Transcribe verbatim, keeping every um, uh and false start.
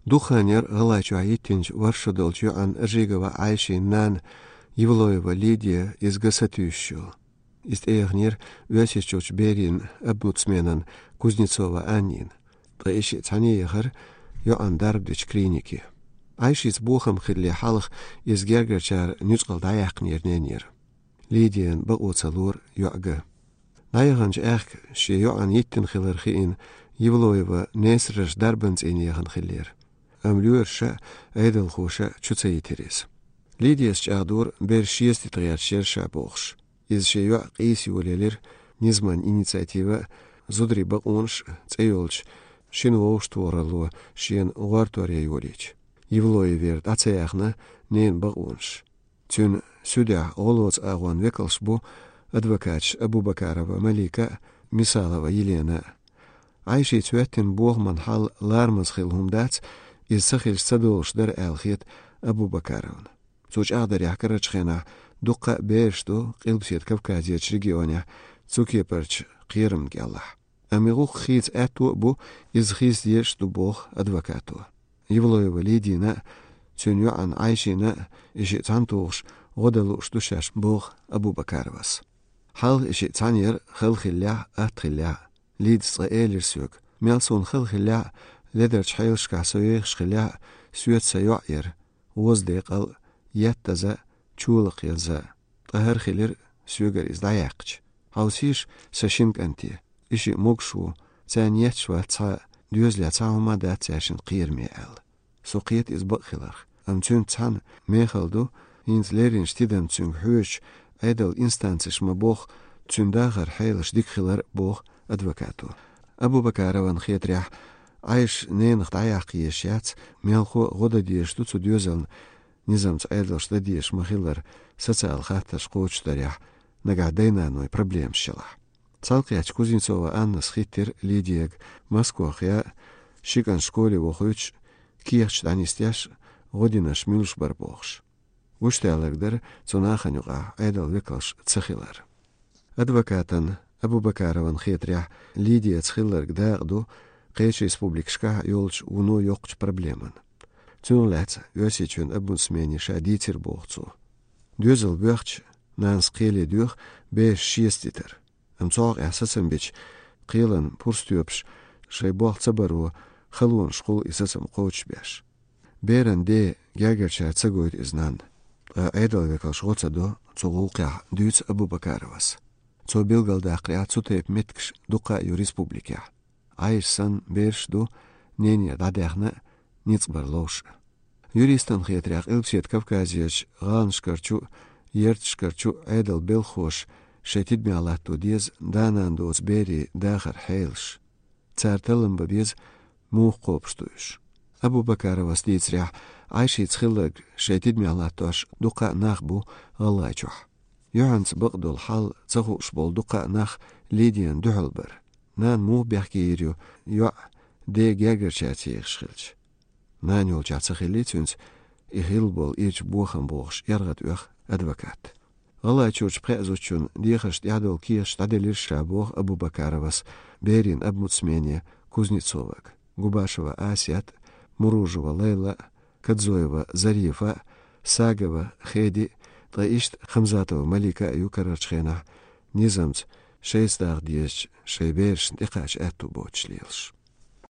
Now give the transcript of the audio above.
Духанер галачу аитинч варшадолчу ан Ржигова Айши нан Евлоева Лидия из Гасатющу. Ist Эйгнир Вясичуч Берин Абмуцменан Кузнецова Анин. Тайши Цанеехар Йоан Дарбдич клиники. Айши с Бухом хилли халах из Гергачар Нюцкал Даяхнир ненир. Лидиан Бауцалур Йога. Дайганч Эх Ши Йоан Yittин Хилархиин Евлоева Несраш Дарбанц Иньяхан Хиллер. Амлюерша Эйдалхуша Чуцаитерис. Лидия Счахдур Бершиести Триаршерша Бохш. Из Шеюа Кейси Улелер Низман инициатива Зудри Баунш Цейолч Шинвоуш Творалу Шен Уартуаря Юлич. Евлои верт Ацеяхна Нейн Баунш. Тюн Сюдя Олоц Агуан Векалшбу Адвокач Абубакарова Малика Мисалова Елена. Айши Цуэттин Богман Хал Лармас Хилхумдац из Сахиль Садолш Дар Элхит Абубакаровна. Цуч Адаря Карачхена Дука Бершту Қилбсет Кавказиyaч регионя Цукепарч Қирым Геллах. Амигух хиц эту бу из хиз ешту Бог адвокату. Евлоева Лидина Цюню ан Айшина иши цантуш Годалу штушаш Бог Абубакаровас. Хал иши цаньер Хилхилля Атхилля Лид Сраэлер сюк Мелсон Хилхилля Ледерч Хайлшка Соех Шхилля Сюет Сайоир Воздекал Яттаза Чулق يلزا طهر خلر سوغر إز دايقش هاوسيش ساشينك أنتي إشي موكشو تانيت شوى تا دوزلا تاهما دا تاشن قير ميال سوقيت إز بقخلر أم تون تان ميخلدو إنز ليرين شتيدم تون حوش أيدل إنستانسش مبوخ تون داخر حيلش ديك خلر بوخ أدوكاتو أبو بكاروان خيط ريح عايش نينخ دايق يشيات ميالخو غدا ديشتو تو دوزلن Низамц айдалш дадиеш махилар социал хатташ коучтарях нагадайна ной проблем щала. Цалкияч Кузнецова Анна схиттер Лидиег Москвах я шикан школе вохуч киехч данистяш годинаш милуш барбохш. Уштялагдер цунаханюга айдал векалш цахилар. Адвокатан Абубакарован хитрях Лидия цхилар гдагду Кэч республикшка юлч уно йокч проблеман. Тюнләц Йосичун Абунсмени шадитер бохцу. Дюзел бөхч нанс қиле дюх беш шиеститер. Амцоғ әсасым бич қилан пурстюпш шай бохца бару халун шқул исасым қоуч беш. Берен де гягерча цагойд изнан. Айдал векал шғоца до цуғулқя дюц Абубакаровас. Цо билгалда қриа цутейп меткш дуқа ю республикя. Айшсан берш ду нения дадяхна Ниц барлош. Юристан хитрях Илпсет Кавказияч Ганшкарчу Ертшкарчу Айдал Белхош Шетид Миалату Диз Данандоц Бери Дахар Хейлш. Царталым бабез Мух Копштуш. Абубакарова стицрях Айши Цхилаг Шетид Миалатуаш Дука Нахбу Галачух. Юанц Багдул Хал Цахуш Бол Дука Нах Лидиан Духалбар. Нан Мух Бяхкирю Юа Де Гягерчатиех Шхилч. Нанюл чацахилитюнс и хилбол ич бухам бохш яргат ух адвокат. Галачуч презучун дихаш ядол киш таделирша бох Абубакаровас Берин Абмуцмене Кузнецовак Губашева Асят Муружева Лейла Кадзоева Зарифа Сагова Хеди Таишт Хамзатова Малика Юкарачхена Низамц шесть дах деш шейберш дикаш эту бочлилш.